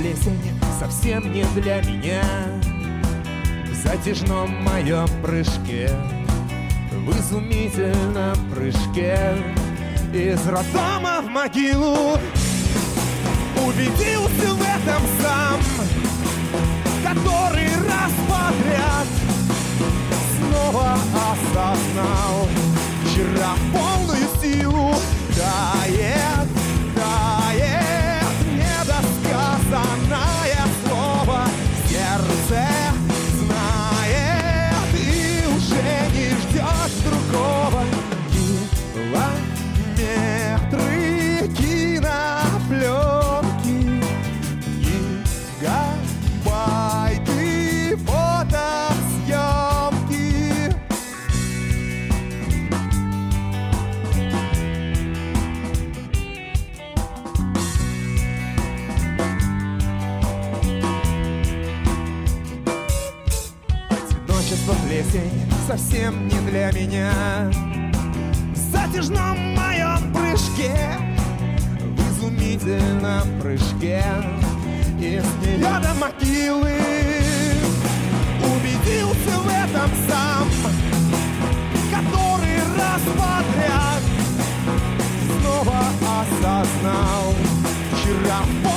плесень совсем не для меня. В затяжном моем прыжке, в изумительном прыжке из роддома в могилу убедился в этом сам, который раз подряд снова осознал вчера полную силу. Тает, тает недосказанное слово, сердце знает и уже не ждет другого. Километры кинопленки, гигабайты фотосъемки. Одиночество, плесень совсем не для меня. В затяжном моем прыжке, в изумительном прыжке из нее до могилы убедился в этом сам, который раз подряд снова осознал вчера.